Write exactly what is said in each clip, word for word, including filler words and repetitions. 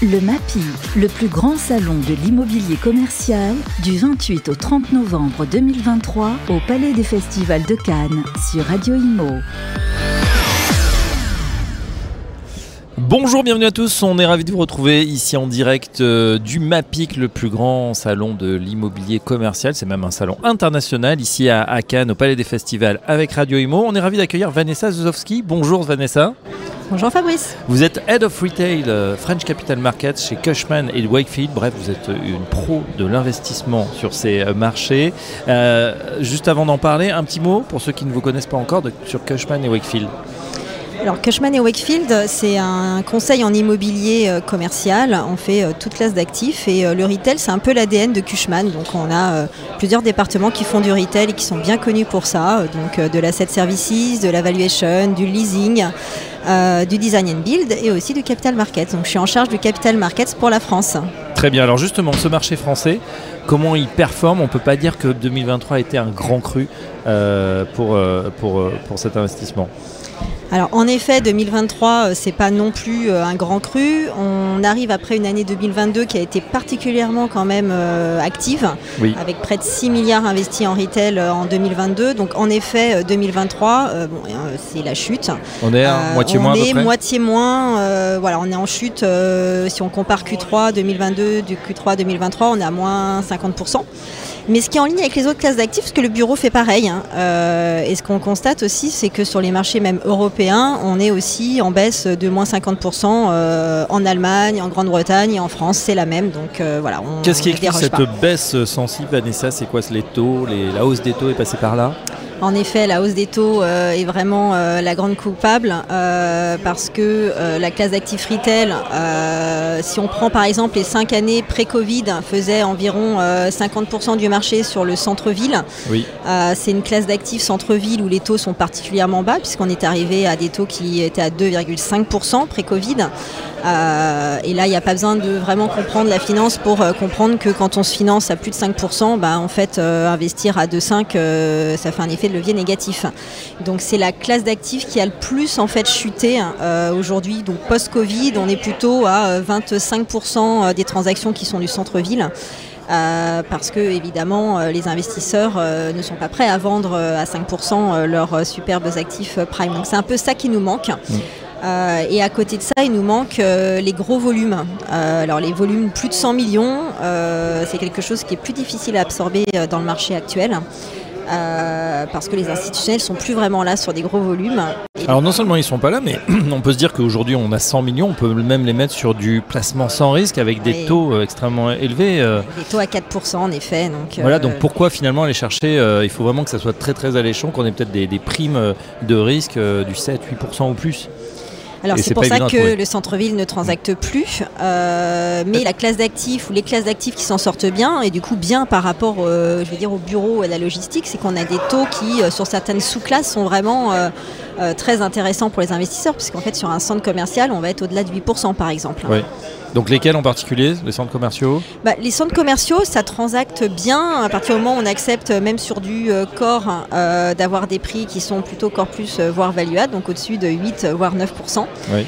Le MAPI, le plus grand salon de l'immobilier commercial, du vingt-huit au trente novembre deux mille vingt-trois au Palais des Festivals de Cannes sur Radio Imo. Bonjour, bienvenue à tous, on est ravis de vous retrouver ici en direct euh, du MAPIC, le plus grand salon de l'immobilier commercial, c'est même un salon international ici à, à Cannes au Palais des Festivals avec Radio Imo. On est ravis d'accueillir Vanessa Zuzowski. Bonjour Vanessa. Bonjour Fabrice. Vous êtes Head of Retail euh, French Capital Markets chez Cushman et Wakefield. Bref, vous êtes une pro de l'investissement sur ces euh, marchés. Euh, juste avant d'en parler, un petit mot pour ceux qui ne vous connaissent pas encore de, sur Cushman et Wakefield. Alors Cushman et Wakefield, c'est un conseil en immobilier euh, commercial. On fait euh, toute classe d'actifs et euh, le retail, c'est un peu l'A D N de Cushman. Donc on a euh, plusieurs départements qui font du retail et qui sont bien connus pour ça. Donc euh, de l'asset services, de la valuation, du leasing, euh, du design and build et aussi du capital markets. Donc je suis en charge du capital markets pour la France. Très bien. Alors justement, ce marché français, comment il performe? On ne peut pas dire que deux mille vingt-trois a été un grand cru euh, pour, euh, pour, euh, pour cet investissement. Alors en effet, deux mille vingt-trois, c'est pas non plus un grand cru. On arrive après une année deux mille vingt-deux qui a été particulièrement quand même euh, active, oui. Avec près de six milliards investis en retail en deux mille vingt-deux. Donc en effet, deux mille vingt-trois, euh, bon, euh, c'est la chute. On est à euh, moitié on moins. On est à peu près. moitié moins. Euh, voilà, on est en chute. Euh, si on compare Q trois deux mille vingt-deux du Q trois deux mille vingt-trois, on est à moins cinquante pour cent. Mais ce qui est en ligne avec les autres classes d'actifs, parce que le bureau fait pareil. Hein, euh, et ce qu'on constate aussi, c'est que sur les marchés même européens, on est aussi en baisse de moins cinquante pour cent euh, en Allemagne, en Grande-Bretagne et en France, c'est la même. Donc euh, voilà. On, Qu'est-ce qui explique cette pas. baisse sensible, Vanessa? C'est quoi les taux, les, la hausse des taux est passée par là? En effet, la hausse des taux euh, est vraiment euh, la grande coupable euh, parce que euh, la classe d'actifs retail, euh, si on prend par exemple les cinq années pré-Covid, faisait environ euh, cinquante pour cent du marché sur le centre-ville. Oui. Euh, c'est une classe d'actifs centre-ville où les taux sont particulièrement bas puisqu'on est arrivé à des taux qui étaient à deux virgule cinq pour cent pré-Covid. Euh, et là, il n'y a pas besoin de vraiment comprendre la finance pour euh, comprendre que quand on se finance à plus de cinq pour cent, bah, en fait, euh, investir à deux virgule cinq, euh, ça fait un effet de levier négatif. Donc, c'est la classe d'actifs qui a le plus en fait chuté euh, aujourd'hui. Donc, post-Covid, on est plutôt à vingt-cinq pour cent des transactions qui sont du centre-ville. Euh, parce que évidemment euh, les investisseurs euh, ne sont pas prêts à vendre euh, à cinq pour cent euh, leurs euh, superbes actifs euh, prime. Donc, c'est un peu ça qui nous manque. Mmh. Euh, et à côté de ça, il nous manque euh, les gros volumes. Euh, alors les volumes plus de cent millions, euh, c'est quelque chose qui est plus difficile à absorber euh, dans le marché actuel. Euh, parce que les institutionnels sont plus vraiment là sur des gros volumes. Alors non seulement ils sont pas là, mais on peut se dire qu'aujourd'hui on a cent millions, on peut même les mettre sur du placement sans risque avec des oui. taux extrêmement élevés. Des taux à quatre pour cent en effet. Donc, voilà, euh... donc pourquoi finalement aller chercher, euh, il faut vraiment que ça soit très très alléchant, qu'on ait peut-être des, des primes de risque euh, du sept à huit pour cent ou plus. Alors c'est, c'est pour ça que le centre-ville ne transacte plus, euh, mais la classe d'actifs ou les classes d'actifs qui s'en sortent bien, et du coup bien par rapport euh, je veux dire, au bureau et à la logistique, c'est qu'on a des taux qui, euh, sur certaines sous-classes, sont vraiment euh, euh, très intéressants pour les investisseurs, puisqu'en fait sur un centre commercial, on va être au-delà de huit pour cent par exemple. Oui. Donc lesquels en particulier, les centres commerciaux? bah, Les centres commerciaux, ça transacte bien à partir du moment où on accepte, même sur du euh, core, euh, d'avoir des prix qui sont plutôt core plus, euh, voire value add, donc au-dessus de huit, voire neuf pour cent. Oui.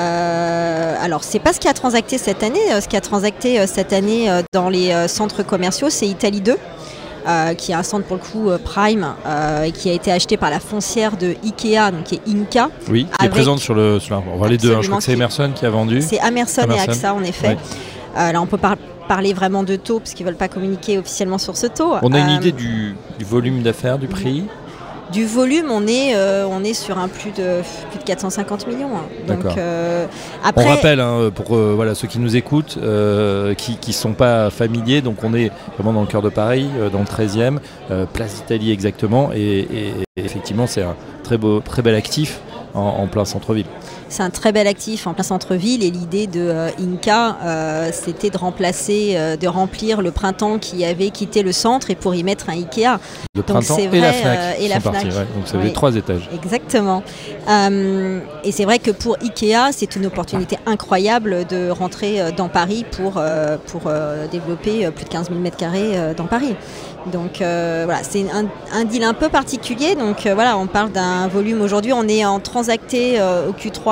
Euh, alors, c'est pas ce qui a transacté cette année. Ce qui a transacté euh, cette année euh, dans les euh, centres commerciaux, c'est Italie deux. Euh, qui est un centre pour le coup euh, Prime euh, et qui a été acheté par la foncière de Ikea, donc qui est Inca. Oui, qui avec... est présente sur le... Sur la... On va les deux, hein, je crois que c'est Emerson qui a vendu. C'est Emerson, Emerson. Et AXA en effet. Oui. Euh, là on peut par... parler vraiment de taux parce qu'ils ne veulent pas communiquer officiellement sur ce taux. On a une euh... idée du, du volume d'affaires, du prix? Du volume, on est, euh, on est sur un plus de, plus de quatre cent cinquante millions. Hein. Donc, euh, après... On rappelle, hein, pour euh, voilà, ceux qui nous écoutent, euh, qui ne sont pas familiers, donc on est vraiment dans le cœur de Paris, euh, dans le treizième, euh, place d'Italie exactement, et, et, et effectivement c'est un très, beau, très bel actif en, en plein centre-ville. C'est un très bel actif en plein centre-ville et l'idée de euh, Inca, euh, c'était de remplacer, euh, de remplir le Printemps qui avait quitté le centre et pour y mettre un Ikea. Le Donc, Printemps c'est vrai, et la Fnac euh, et sont la partis, Fnac. Ouais. Donc ça fait oui. trois étages. Exactement. Euh, et c'est vrai que pour Ikea, c'est une opportunité incroyable de rentrer dans Paris pour, euh, pour euh, développer plus de quinze mille mètres carrés euh, dans Paris. Donc euh, voilà, c'est un, un deal un peu particulier. Donc euh, voilà, on parle d'un volume aujourd'hui, on est en transacté euh, au Q trois à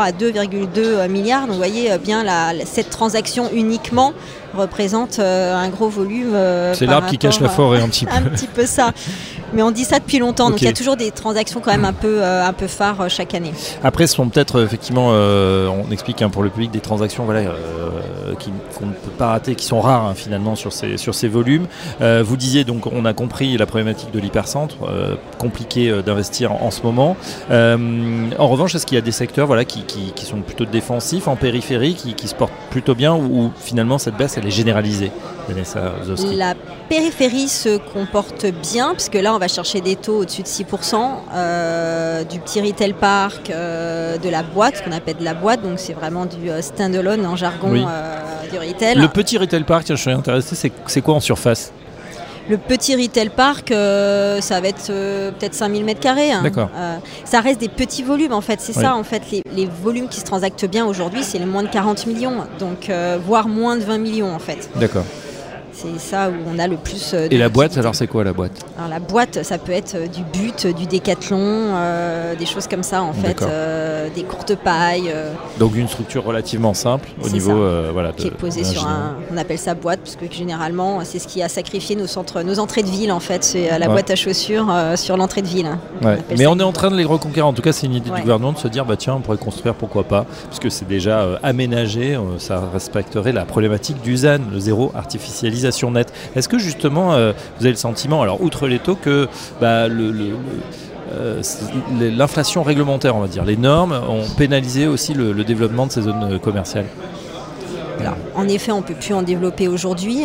à deux virgule deux milliards. Donc vous voyez bien la, cette transaction uniquement représente euh, un gros volume. Euh, c'est l'arbre qui cache la forêt un petit peu. Un petit peu ça. Mais on dit ça depuis longtemps, okay. Donc il y a toujours des transactions quand même un peu, euh, un peu phares euh, chaque année. Après, ce sont peut-être euh, effectivement, euh, on explique hein, pour le public, des transactions voilà, euh, qui, qu'on ne peut pas rater, qui sont rares hein, finalement sur ces, sur ces volumes. Euh, vous disiez donc, on a compris la problématique de l'hypercentre, euh, compliqué euh, d'investir en, en ce moment. Euh, en revanche, est-ce qu'il y a des secteurs voilà, qui, qui, qui sont plutôt défensifs, en périphérie, qui, qui se portent plutôt bien, ou, ou finalement cette baisse elle est généralisée, Vanessa Ozowski? La périphérie se comporte bien, puisque là on va chercher des taux au-dessus de six pour cent, euh, du petit retail park, euh, de la boîte, ce qu'on appelle de la boîte, donc c'est vraiment du euh, stand-alone en jargon oui. euh, du retail. Le petit retail park, tiens, je suis intéressé, c'est, c'est quoi en surface? Le petit retail park, euh, ça va être euh, peut-être cinq mille mètres carrés. Hein. D'accord. Euh, ça reste des petits volumes en fait. C'est oui. ça en fait. Les, les volumes qui se transactent bien aujourd'hui, c'est les moins de quarante millions. Donc, euh, voire moins de vingt millions en fait. D'accord. C'est ça où on a le plus euh, de... Et la boîte, alors c'est quoi la boîte? Alors la boîte, ça peut être du But, du Décathlon, euh, des choses comme ça en fait, euh, des courtes pailles. Euh. Donc une structure relativement simple au c'est niveau euh, voilà, qui de, est posée sur un, on appelle ça boîte parce que généralement c'est ce qui a sacrifié nos centres, nos entrées de ville en fait, c'est la ouais. boîte à chaussures euh, sur l'entrée de ville. Ouais. On Mais on est en train de les reconquérir. En tout cas, c'est une idée ouais. du gouvernement de se dire bah tiens, on pourrait construire, pourquoi pas, puisque c'est déjà euh, aménagé, euh, ça respecterait la problématique du Z A N, le zéro artificialisation nette. Est-ce que justement euh, vous avez le sentiment, alors outre les taux, que bah, le, le, le, euh, l'inflation réglementaire, on va dire, les normes ont pénalisé aussi le, le développement de ces zones commerciales? Alors, en effet, on ne peut plus en développer aujourd'hui.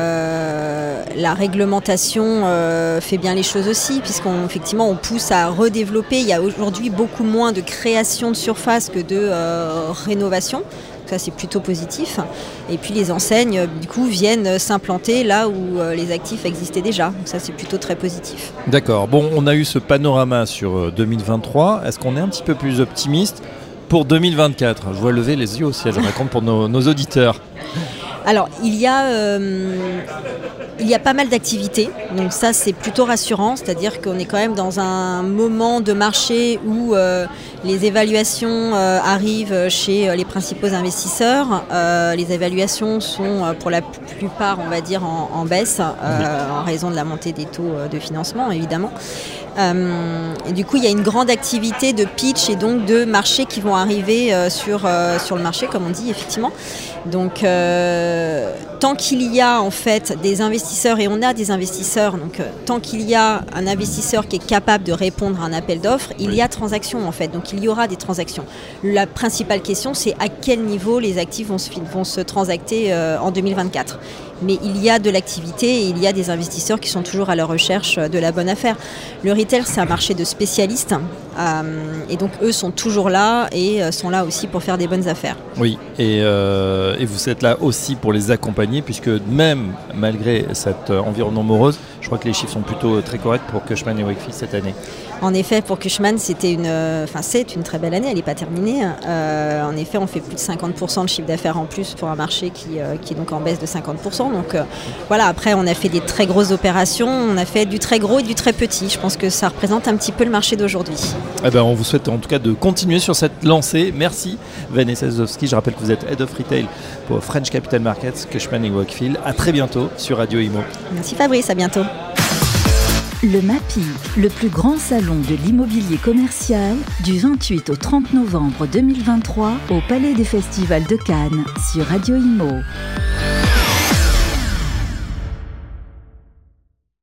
Euh, la réglementation euh, fait bien les choses aussi, puisqu'on effectivement on pousse à redévelopper. Il y a aujourd'hui beaucoup moins de création de surface que de euh, rénovation. Ça, c'est plutôt positif. Et puis les enseignes, du coup, viennent s'implanter là où euh, les actifs existaient déjà. Donc ça, c'est plutôt très positif. D'accord. Bon, on a eu ce panorama sur deux mille vingt-trois. Est-ce qu'on est un petit peu plus optimiste pour deux mille vingt-quatre? Je vois lever les yeux aussi, je raconte pour nos, nos auditeurs. Alors, il y a... Euh, Il y a pas mal d'activités, donc ça c'est plutôt rassurant, c'est-à-dire qu'on est quand même dans un moment de marché où euh, les évaluations euh, arrivent chez les principaux investisseurs. Euh, les évaluations sont pour la plupart, on va dire, en, en baisse, euh, en raison de la montée des taux de financement évidemment. Euh, et du coup, il y a une grande activité de pitch et donc de marchés qui vont arriver euh, sur, euh, sur le marché, comme on dit, effectivement. Donc, euh, tant qu'il y a en fait des investisseurs, et on a des investisseurs, donc euh, tant qu'il y a un investisseur qui est capable de répondre à un appel d'offres, il y a transaction en fait. Donc, il y aura des transactions. La principale question, c'est à quel niveau les actifs vont se, vont se transacter euh, en deux mille vingt-quatre. Mais il y a de l'activité et il y a des investisseurs qui sont toujours à la recherche de la bonne affaire. Le retail, c'est un marché de spécialistes euh, et donc eux sont toujours là et euh, sont là aussi pour faire des bonnes affaires. Oui, et, euh, et vous êtes là aussi pour les accompagner puisque même malgré cet euh, environnement morose, je crois que les chiffres sont plutôt très corrects pour Cushman et Wakefield cette année. En effet, pour Cushman, c'était une, enfin, c'est une très belle année, elle n'est pas terminée. Euh, en effet, on fait plus de cinquante pour cent de chiffre d'affaires en plus pour un marché qui, euh, qui est donc en baisse de cinquante pour cent. Donc euh, voilà, après, on a fait des très grosses opérations, on a fait du très gros et du très petit. Je pense que ça représente un petit peu le marché d'aujourd'hui. Eh ben, on vous souhaite en tout cas de continuer sur cette lancée. Merci Vanessa Ozowski. Je rappelle que vous êtes Head of Retail pour French Capital Markets, Cushman et Wakefield. À très bientôt sur Radio Imo. Merci Fabrice, à bientôt. Le MAPIC, le plus grand salon de l'immobilier commercial, du vingt-huit au trente novembre deux mille vingt-trois au Palais des Festivals de Cannes sur Radio Imo.